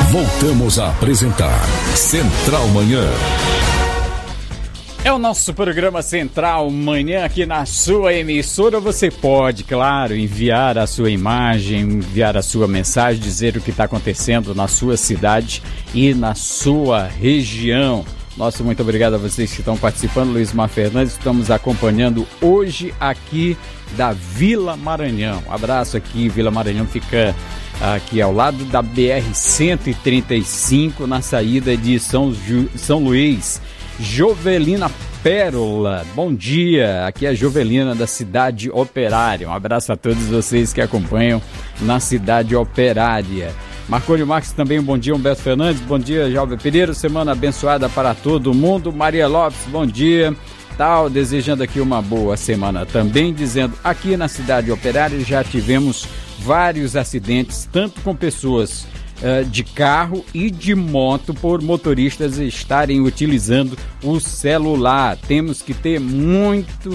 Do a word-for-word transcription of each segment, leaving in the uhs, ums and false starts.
Voltamos a apresentar Central Manhã. É o nosso programa Central Manhã aqui na sua emissora. Você pode, claro, enviar a sua imagem, enviar a sua mensagem, dizer o que está acontecendo na sua cidade e na sua região. Nosso muito obrigado a vocês que estão participando. Luizmar Fernandes, estamos acompanhando hoje aqui da Vila Maranhão. Um abraço aqui, Vila Maranhão fica aqui ao lado da B R cento e trinta e cinco, na saída de São, Ju... São Luís. Jovelina Pérola, bom dia, aqui é a Jovelina da Cidade Operária. Um abraço a todos vocês que acompanham na Cidade Operária. Marconi Marques também, um bom dia. Humberto Fernandes, bom dia. Jalber Pereira, semana abençoada para todo mundo. Maria Lopes, bom dia. Tal, desejando aqui uma boa semana também, dizendo aqui na Cidade Operária já tivemos vários acidentes, tanto com pessoas uh, de carro e de moto, por motoristas estarem utilizando o celular. Temos que ter muito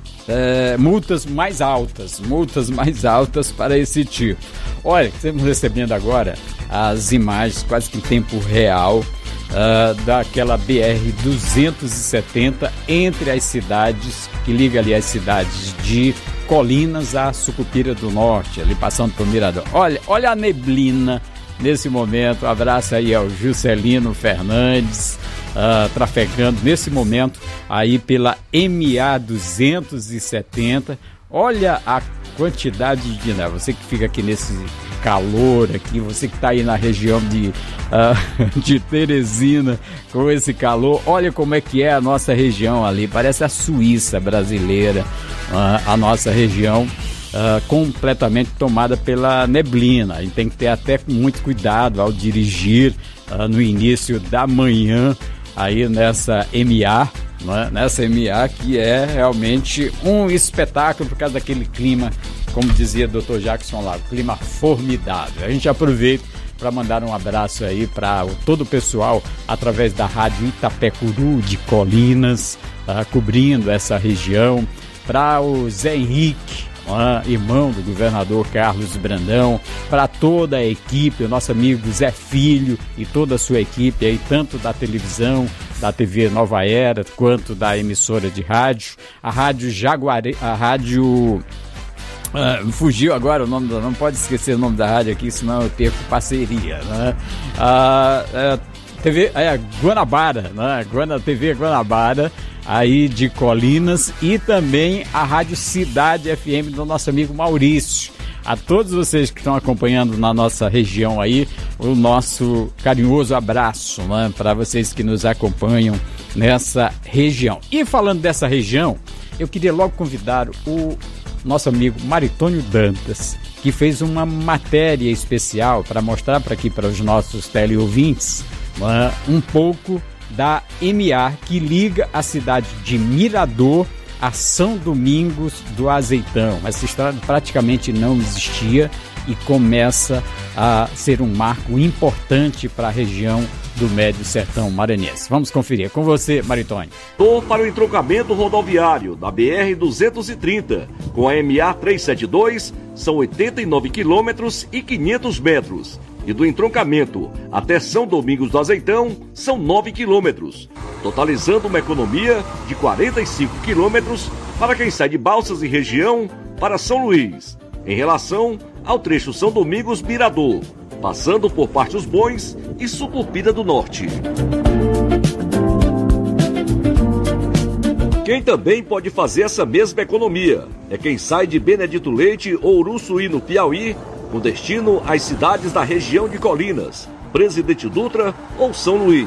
uh, multas mais altas, multas mais altas para esse tipo. Olha, estamos recebendo agora as imagens quase que em tempo real Uh, daquela B R duzentos e setenta entre as cidades, que liga ali as cidades de Colinas a Sucupira do Norte, ali passando por Mirador. Olha, olha a neblina nesse momento. Um abraço aí ao Juscelino Fernandes, uh, trafegando nesse momento aí pela M A duzentos e setenta. Olha a quantidade de... Né, você que fica aqui nesse calor aqui, você que está aí na região de, uh, de Teresina com esse calor, olha como é que é a nossa região ali, parece a Suíça brasileira, uh, a nossa região uh, completamente tomada pela neblina. A gente tem que ter até muito cuidado ao dirigir uh, no início da manhã aí nessa M A, né? Nessa M A que é realmente um espetáculo por causa daquele clima, como dizia o doutor Jackson lá, o clima formidável. A gente aproveita para mandar um abraço aí para todo o pessoal através da Rádio Itapecuru de Colinas, uh, cobrindo essa região, para o Zé Henrique, uh, irmão do governador Carlos Brandão, para toda a equipe, o nosso amigo Zé Filho e toda a sua equipe aí, tanto da televisão, da T V Nova Era, quanto da emissora de rádio, a Rádio Jaguare, a Rádio... Uh, fugiu agora o nome da... Não pode esquecer o nome da rádio aqui, senão eu perco parceria, né? Uh, uh, T V é, Guanabara, né? Guana, T V Guanabara, aí de Colinas, e também a Rádio Cidade F M do nosso amigo Maurício. A todos vocês que estão acompanhando na nossa região aí, o nosso carinhoso abraço, né? Para vocês que nos acompanham nessa região. E falando dessa região, eu queria logo convidar o nosso amigo Maritônio Dantas, que fez uma matéria especial para mostrar para aqui para os nossos teleouvintes uh, um pouco da M A que liga a cidade de Mirador a São Domingos do Azeitão. Essa estrada praticamente não existia e começa a ser um marco importante para a região do Médio Sertão Maranhense. Vamos conferir. Com você, Maritônio. Estou para o entroncamento rodoviário da B R duzentos e trinta com a M A trezentos e setenta e dois, são oitenta e nove quilômetros e quinhentos metros. E do entroncamento até São Domingos do Azeitão são nove quilômetros, totalizando uma economia de quarenta e cinco quilômetros para quem sai de Balsas e região para São Luís, em relação ao trecho São Domingos-Mirador, passando por Pátios Bons e Sucupira do Norte. Quem também pode fazer essa mesma economia é quem sai de Benedito Leite ou Uruçuí, no Piauí, com destino às cidades da região de Colinas, Presidente Dutra ou São Luís.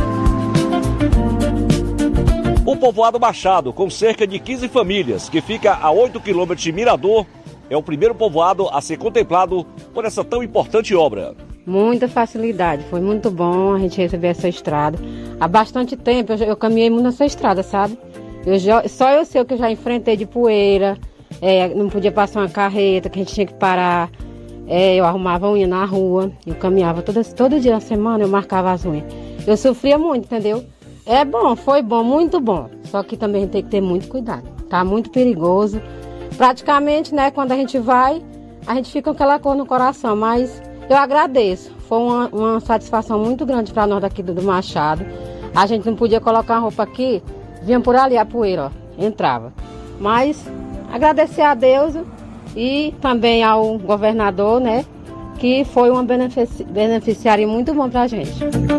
O povoado Machado, com cerca de quinze famílias, que fica a oito quilômetros de Mirador, é o primeiro povoado a ser contemplado por essa tão importante obra. Muita facilidade, foi muito bom a gente receber essa estrada. Há bastante tempo eu, eu caminhei muito nessa estrada, sabe? Eu já, só eu sei o que eu já enfrentei de poeira, é, não podia passar uma carreta, que a gente tinha que parar. É, eu arrumava unha na rua, eu caminhava todo, todo dia na semana, eu marcava as unhas. Eu sofria muito, entendeu? É bom, foi bom, muito bom. Só que também tem que ter muito cuidado. Tá muito perigoso. Praticamente, né, quando a gente vai, a gente fica com aquela cor no coração, mas Eu agradeço. Foi uma, uma satisfação muito grande para nós daqui do, do Machado. A gente não podia colocar a roupa aqui, vinha por ali a poeira, ó, entrava. Mas agradecer a Deus e também ao governador, né, que foi uma benefici- beneficiária muito bom para a gente.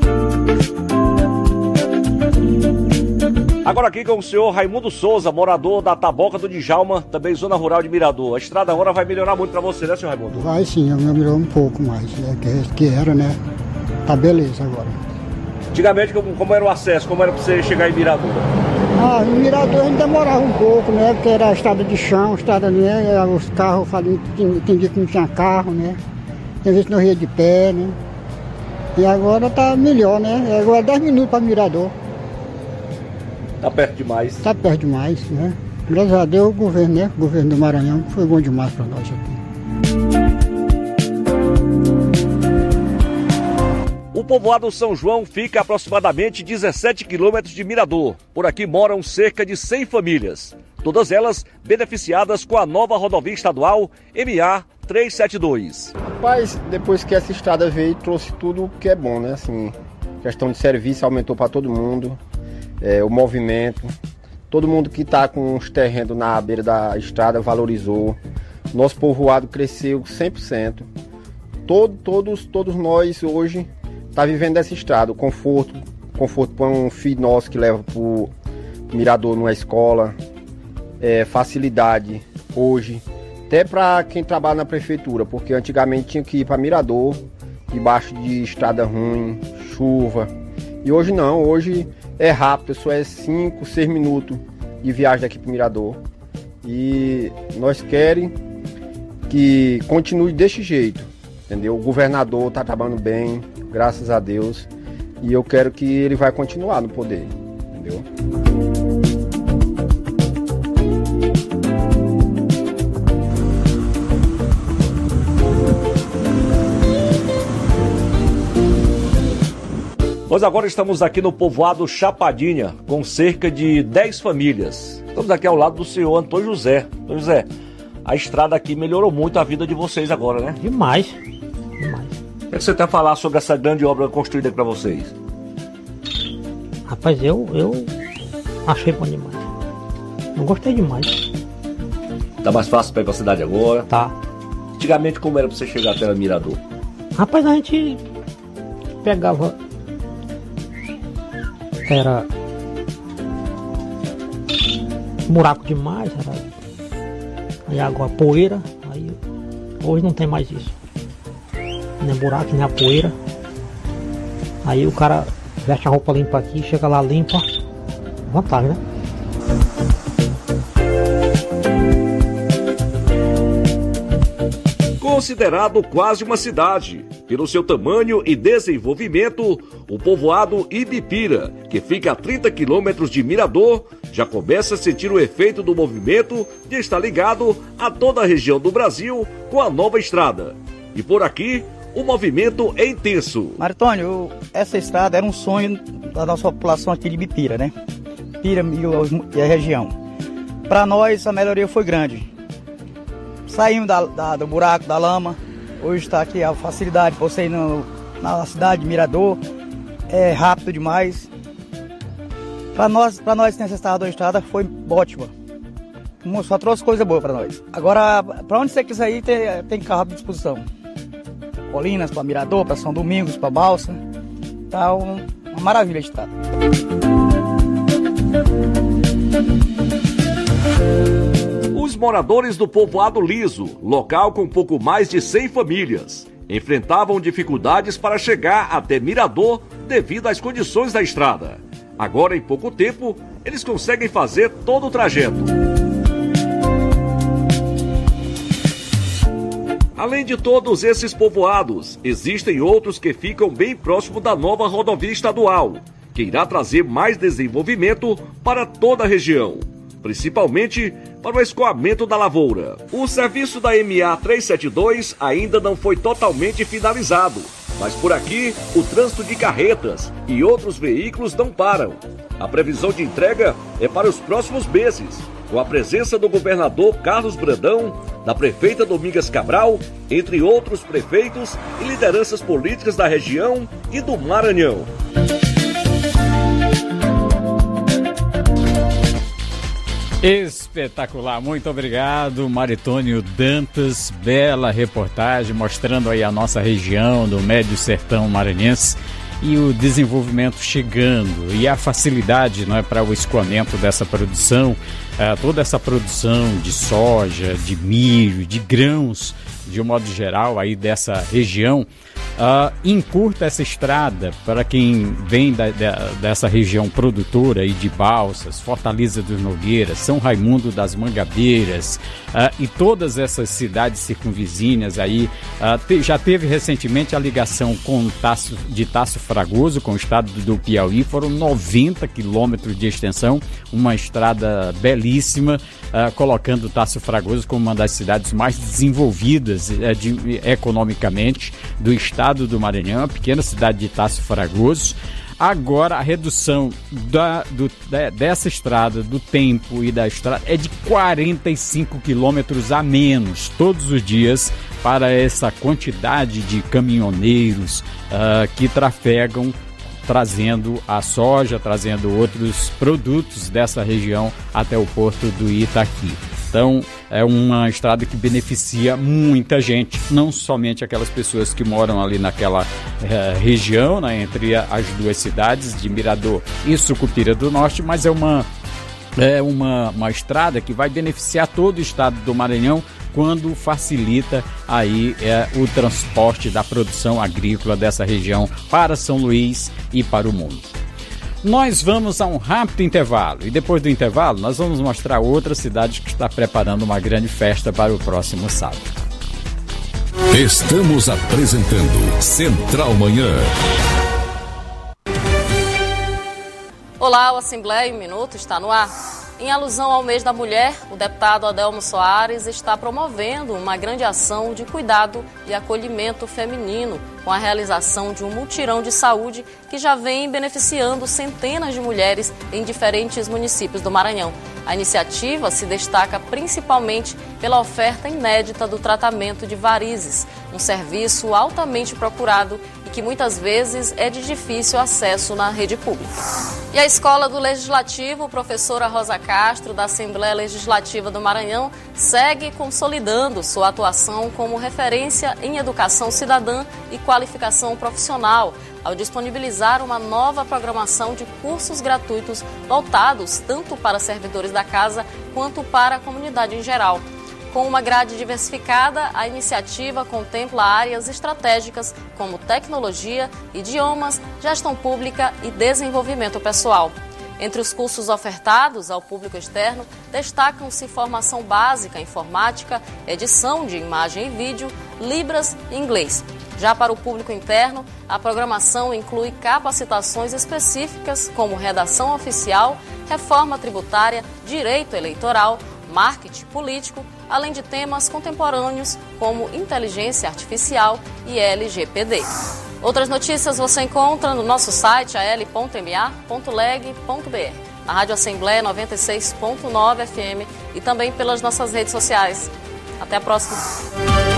Agora aqui com o senhor Raimundo Souza, morador da Taboca do Djalma, também zona rural de Mirador. A estrada agora vai melhorar muito para você, né, senhor Raimundo? Vai sim, melhorou um pouco mais, né, que, que era, né? Tá beleza agora. Antigamente, como, como era o acesso, como era para você chegar em Mirador? Ah, em Mirador a gente demorava um pouco, né? Porque era estrada de chão, estrada, né? Os carros, falei, tem, tem dia que não tinha carro, né? Tem vezes que não ia de pé, né? E agora tá melhor, né? Agora é dez minutos para Mirador. Tá perto demais. Tá perto demais, né? Graças a Deus o governo, né? O governo do Maranhão foi bom demais para nós aqui. O povoado São João fica a aproximadamente dezessete quilômetros de Mirador. Por aqui moram cerca de cem famílias, todas elas beneficiadas com a nova rodovia estadual M A trezentos e setenta e dois. Rapaz, depois que essa estrada veio, trouxe tudo que é bom, né? Assim, questão de serviço aumentou para todo mundo, é, o movimento, todo mundo que está com os terrenos na beira da estrada valorizou. Nosso povoado cresceu cem por cento. Todo, todos, todos nós hoje tá vivendo essa estrada, o conforto, conforto para um filho nosso que leva para o Mirador numa escola, é, facilidade hoje, até para quem trabalha na prefeitura, porque antigamente tinha que ir para Mirador, debaixo de estrada ruim, chuva, e hoje não, hoje é rápido, só é cinco, seis minutos de viagem daqui para o Mirador, e nós queremos que continue desse jeito, entendeu? O governador está trabalhando bem, graças a Deus, e eu quero que ele vai continuar no poder, entendeu? Nós agora estamos aqui no povoado Chapadinha, com cerca de dez famílias. Estamos aqui ao lado do senhor Antônio José. Antônio José, a estrada aqui melhorou muito a vida de vocês agora, né? Demais, demais. O que você tem a falar sobre essa grande obra construída para vocês? Rapaz, eu, eu achei bom demais. Eu gostei demais. Tá mais fácil pegar a cidade agora? Tá. Antigamente, como era para você chegar até o Mirador? Rapaz, a gente pegava... Era... buraco demais, era... Aí agora poeira, aí... Hoje não tem mais isso. Nem buraco, nem a poeira. Aí o cara veste a roupa limpa aqui, chega lá limpa. Vantagem, né? Considerado quase uma cidade, pelo seu tamanho e desenvolvimento, o povoado Ibipira, que fica a trinta quilômetros de Mirador, já começa a sentir o efeito do movimento de estar ligado a toda a região do Brasil com a nova estrada. E por aqui, o movimento é intenso. Martônio, essa estrada era um sonho da nossa população aqui de Ibipira, né? Ibipira e a região. Para nós, a melhoria foi grande. Saímos da, da, do buraco, da lama. Hoje está aqui a facilidade para você ir no, na cidade de Mirador. É rápido demais. Para nós, para nós nessa estrada da estrada foi ótima. Só trouxe coisa boa para nós. Agora, para onde você quiser ir, tem, tem carro à disposição. Colinas, para Mirador, para São Domingos, para Balsa. Tá um, uma maravilha de estrada. Os moradores do povoado Liso, local com pouco mais de cem famílias, enfrentavam dificuldades para chegar até Mirador devido às condições da estrada. Agora, em pouco tempo, eles conseguem fazer todo o trajeto. Além de todos esses povoados, existem outros que ficam bem próximo da nova rodovia estadual, que irá trazer mais desenvolvimento para toda a região, principalmente para o escoamento da lavoura. O serviço da M A trezentos e setenta e dois ainda não foi totalmente finalizado, mas por aqui o trânsito de carretas e outros veículos não param. A previsão de entrega é para os próximos meses, com a presença do governador Carlos Brandão, da prefeita Domingas Cabral, entre outros prefeitos e lideranças políticas da região e do Maranhão. Espetacular, muito obrigado, Maritônio Dantas, bela reportagem mostrando aí a nossa região do Médio Sertão Maranhense e o desenvolvimento chegando e a facilidade, não é, para o escoamento dessa produção, é, toda essa produção de soja, de milho, de grãos, de um modo geral aí dessa região. Uh, encurta essa estrada para quem vem da, da, dessa região produtora aí de Balsas, Fortaleza dos Nogueiras, São Raimundo das Mangabeiras uh, e todas essas cidades circunvizinhas aí. Uh, te, já teve recentemente a ligação com Tasso, de Tasso Fragoso com o estado do Piauí, foram noventa quilômetros de extensão, uma estrada belíssima, uh, colocando Tasso Fragoso como uma das cidades mais desenvolvidas uh, de, economicamente do estado do Maranhão, a pequena cidade de Tasso Fragoso. Agora a redução da, do, da, dessa estrada, do tempo e da estrada é de quarenta e cinco quilômetros a menos todos os dias para essa quantidade de caminhoneiros uh, que trafegam trazendo a soja, trazendo outros produtos dessa região até o porto do Itaqui. Então, é uma estrada que beneficia muita gente, não somente aquelas pessoas que moram ali naquela eh, região, né, entre as duas cidades de Mirador e Sucupira do Norte, mas é uma, é uma, uma estrada que vai beneficiar todo o estado do Maranhão quando facilita aí é, o transporte da produção agrícola dessa região para São Luís e para o mundo. Nós vamos a um rápido intervalo e depois do intervalo nós vamos mostrar outra cidade que está preparando uma grande festa para o próximo sábado. Estamos apresentando Central Manhã. Olá, o Assembleia em Minuto está no ar. Em alusão ao mês da mulher, o deputado Adelmo Soares está promovendo uma grande ação de cuidado e acolhimento feminino com a realização de um mutirão de saúde que já vem beneficiando centenas de mulheres em diferentes municípios do Maranhão. A iniciativa se destaca principalmente pela oferta inédita do tratamento de varizes, um serviço altamente procurado e que muitas vezes é de difícil acesso na rede pública. E a Escola do Legislativo, professora Rosa Castro, da Assembleia Legislativa do Maranhão, segue consolidando sua atuação como referência em educação cidadã e qualificação profissional, ao disponibilizar uma nova programação de cursos gratuitos voltados tanto para servidores da casa quanto para a comunidade em geral. Com uma grade diversificada, a iniciativa contempla áreas estratégicas como tecnologia, idiomas, gestão pública e desenvolvimento pessoal. Entre os cursos ofertados ao público externo, destacam-se formação básica em informática, edição de imagem e vídeo, libras e inglês. Já para o público interno, a programação inclui capacitações específicas como redação oficial, reforma tributária, direito eleitoral, marketing político, além de temas contemporâneos como inteligência artificial e L G P D. Outras notícias você encontra no nosso site a l ponto m a ponto leg ponto b r, na Rádio Assembleia noventa e seis ponto nove F M e também pelas nossas redes sociais. Até a próxima!